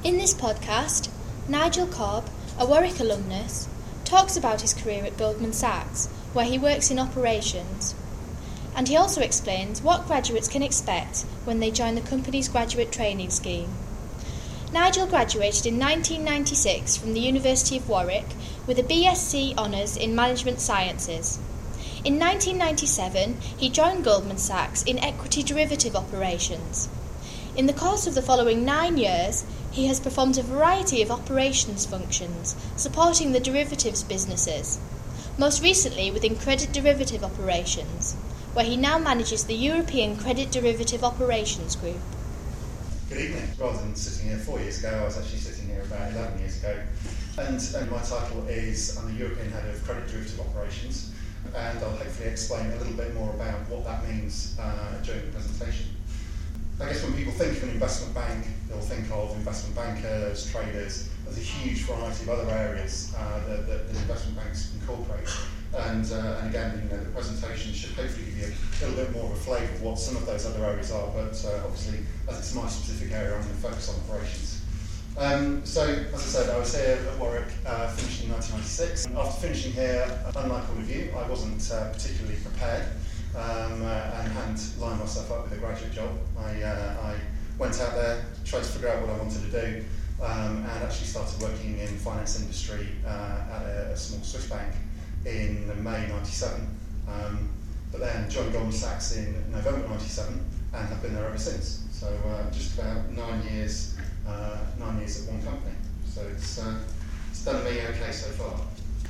In this podcast, Nigel Cobb, a Warwick alumnus, talks about his career at Goldman Sachs, where he works in operations. And he also explains what graduates can expect when they join the company's graduate training scheme. Nigel graduated in 1996 from the University of Warwick with a BSc Honours in Management Sciences. In 1997, he joined Goldman Sachs in equity derivative operations. In the course of the following 9 years, he has performed a variety of operations functions, supporting the derivatives businesses, most recently within credit derivative operations, where he now manages the European Credit Derivative Operations Group. Good evening. Rather than sitting here 4 years ago, I was actually sitting here about 11 years ago. And my title is, I'm the European Head of Credit Derivative Operations, and I'll hopefully explain a little bit more about what that means during the presentation. I guess when people think of an investment bank, they'll think of investment bankers, traders. There's a huge variety of other areas that investment banks incorporate. And again, the presentation should hopefully give you a little bit more of a flavour of what some of those other areas are, but obviously, as it's my specific area, I'm going to focus on operations. So, as I said, I was here at Warwick, finished in 1996. After finishing here, unlike all of you, I wasn't particularly prepared and hadn't lined myself up with a graduate job. I went out there, tried to figure out what I wanted to do, and actually started working in the finance industry at a small Swiss bank in May '97. But then joined Goldman Sachs in November '97 and have been there ever since. So just about 9 years at one company. So it's done me okay so far.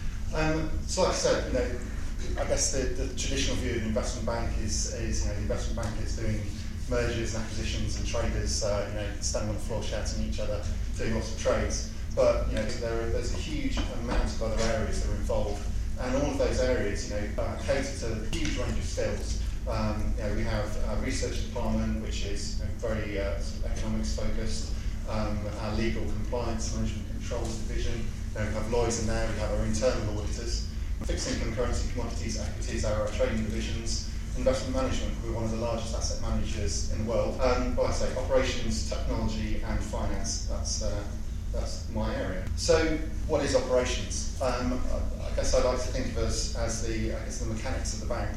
So like I said, I guess the traditional view of the investment bank is the investment bank is doing mergers and acquisitions and traders standing on the floor shouting at each other, doing lots of trades. But there's a huge amount of other areas that are involved, and all of those areas cater to a huge range of skills. We have a research department which is very economics focused. Our legal compliance management controls division. We have lawyers in there. We have our internal auditors. Fixed income, currency, commodities, equities are our trading divisions. Investment management, we're one of the largest asset managers in the world. Operations, technology and finance, that's my area. So what is operations? I guess I'd like to think of us as the mechanics of the bank.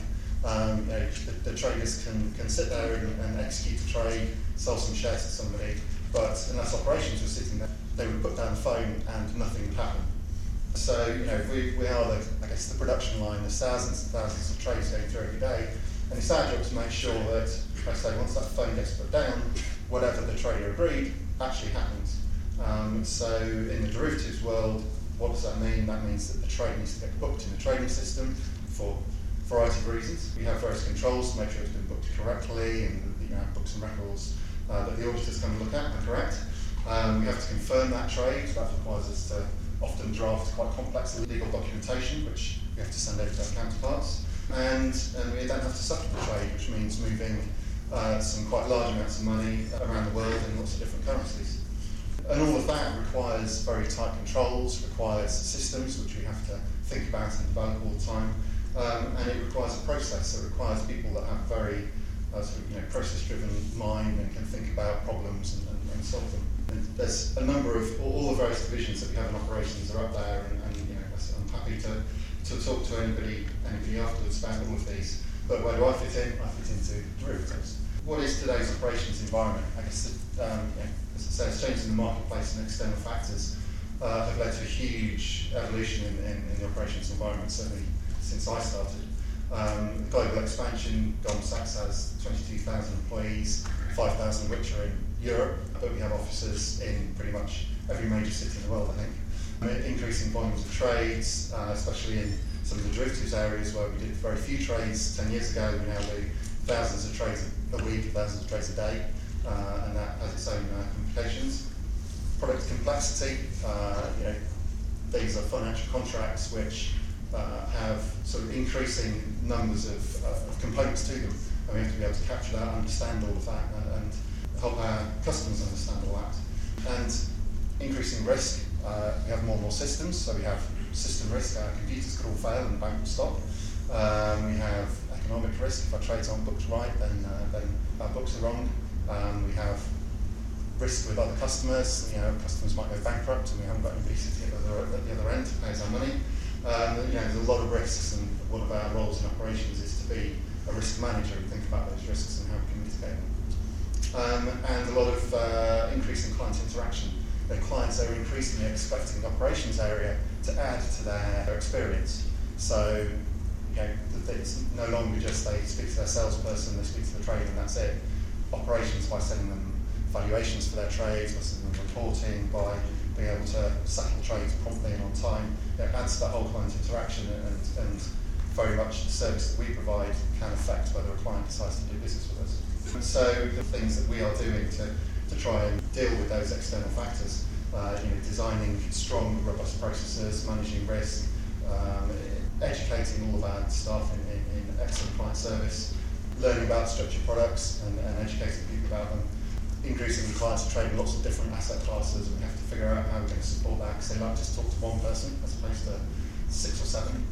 The traders can sit there and execute a trade, sell some shares to somebody, but unless operations were sitting there, they would put down the phone and nothing would happen. So, we are the production line. There's thousands and thousands of trades going through every day, and it's our job to make sure that, like I say, once that phone gets put down, whatever the trader agreed actually happens. So, in the derivatives world, what does that mean? That means that the trade needs to get booked in the trading system for a variety of reasons. We have various controls to make sure it's been booked correctly, and that you have books and records that the auditors come and look at are correct. We have to confirm that trade. That requires us to often draft quite complex legal documentation, which we have to send over to our counterparts. And we then have to settle the trade, which means moving some quite large amounts of money around the world in lots of different currencies. And all of that requires very tight controls, requires systems which we have to think about and develop all the time, and it requires a process. It requires people that have very process-driven mind and can think about problems and solve them. And there's a number of all the various divisions that we have in operations are up there, and I'm happy to talk to anybody afterwards about all of these. But where do I fit in? I fit into derivatives. What is today's operations environment? I guess as I say, changes in the marketplace and external factors have led to a huge evolution in the operations environment, certainly since I started. Global expansion. Goldman Sachs has 22,000 employees, 5,000 which are in Europe, but we have offices in pretty much every major city in the world, I think. Increasing volumes of trades, especially in some of the derivatives areas where we did very few trades 10 years ago. We now do thousands of trades a week, thousands of trades a day, and that has its own complications. Product complexity. These are financial contracts which have sort of increasing numbers of components to them, and we have to be able to capture that, understand all of that, and help our customers understand all that. And increasing risk, we have more and more systems, so we have system risk. Our computers could all fail and the bank will stop. We have economic risk. If our trades aren't booked right, then our books are wrong. We have risk with other customers. Customers might go bankrupt and we haven't got anybody sitting at the other end to pay us our money. There's a lot of risks, and one of our roles in operations is to be a risk manager and think about those risks and how we can mitigate them. And a lot of increasing client interaction. Their clients are increasingly expecting the operations area to add to their experience. So it's no longer just they speak to their salesperson, they speak to the trade and that's it. Operations, by sending them valuations for their trades, by sending them reporting, by being able to settle trades promptly and on time, it adds to that whole client interaction, and very much the service that we provide can affect whether a client decides to do business with us. And so the things that we are doing to try and deal with those external factors, designing strong, robust processes, managing risk, educating all of our staff in excellent client service, learning about structured products and educating people about them. Increasingly, clients are trading lots of different asset classes, and we have to figure out how we're going to support that, because they might just talk to one person as opposed to 6 or 7.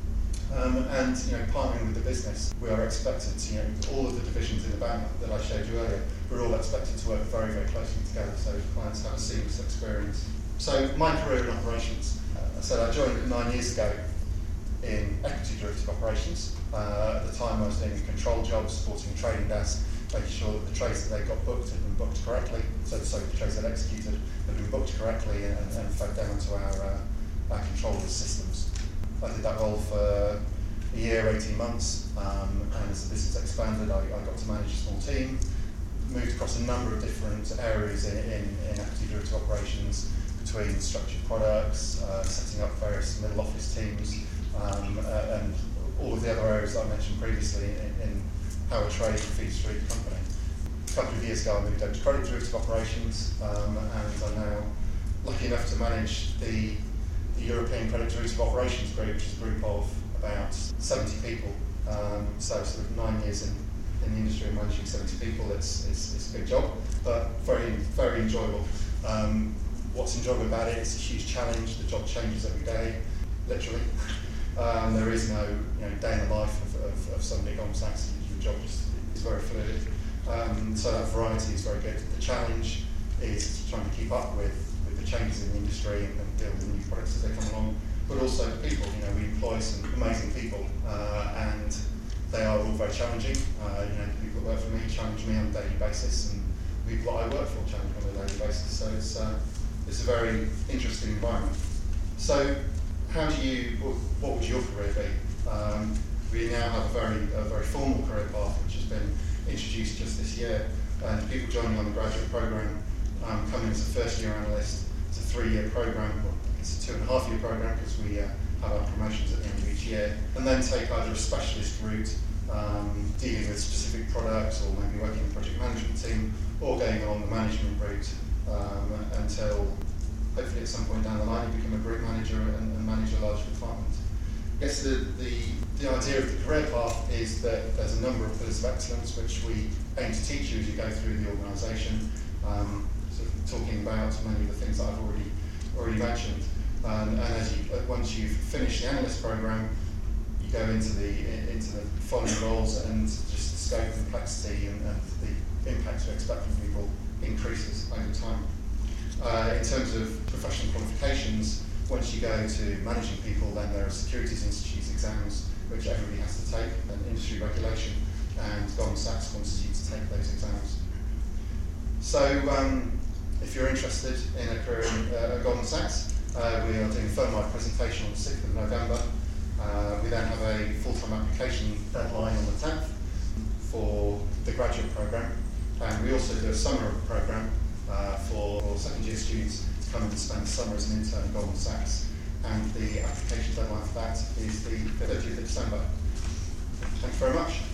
And partnering with the business, we are expected to, all of the divisions in the bank that I showed you earlier, we're all expected to work very, very closely together so clients have a seamless experience. So my career in operations, I said I joined 9 years ago in equity derivative operations. At the time I was doing a control job, supporting a trading desk, making sure that the trades that they got booked had been booked correctly, so the trades they'd executed had been booked correctly and fed down to our controllers' systems. I did that role for a year, 18 months, and as the business expanded, I got to manage a small team, moved across a number of different areas in equity derivative operations, between structured products, setting up various middle office teams, and all of the other areas that I mentioned previously in how a trade feeds through the company. A couple of years ago I moved over to credit derivative operations, and I'm now lucky enough to manage the European Credit Derivative Operations Group, which is a group of about 70 people. So sort of 9 years in the industry and managing 70 people, it's a big job, but very, very enjoyable. What's enjoyable about it, it's a huge challenge. The job changes every day, literally. There is no day in the life of somebody at Goldman Sachs. Your job is very fluid. So that variety is very good. The challenge is trying to keep up with the changes in the industry and deal with new products as they come along, but also the people. We employ some amazing people, and they are all very challenging. The people that work for me challenge me on a daily basis, and the people that I work for challenge me on a daily basis. So it's a very interesting environment. So what would your career be? We now have a very formal career path which has been introduced just this year, and people joining on the graduate programme come in as a first-year analyst. It's a 3-year programme, well, it's a 2.5-year programme because we have our promotions at the end of each year, and then take either a specialist route, dealing with specific products, or maybe working in the project management team, or going on the management route until hopefully at some point down the line you become a group manager and manage a large department. I guess the idea of the career path is that there's a number of pillars of excellence which we aim to teach you as you go through the organisation, sort of talking about many of the things that I've already mentioned. And once you've finished the analyst programme, you go into the following roles, and just the scope and complexity and the impact you expect from people increases over time. In terms of professional qualifications, once you go to managing people, then there are Securities Institute exams which everybody has to take, and industry regulation, and Goldman Sachs wants you to take those exams. So if you're interested in a career at Goldman Sachs, we are doing a firm-wide presentation on the 6th of November. We then have a full-time application deadline on the 10th for the graduate programme, and we also do a summer programme for second-year students to come and spend the summer as an intern at Goldman Sachs, and the application deadline for that is the 30th of December. Thank you very much.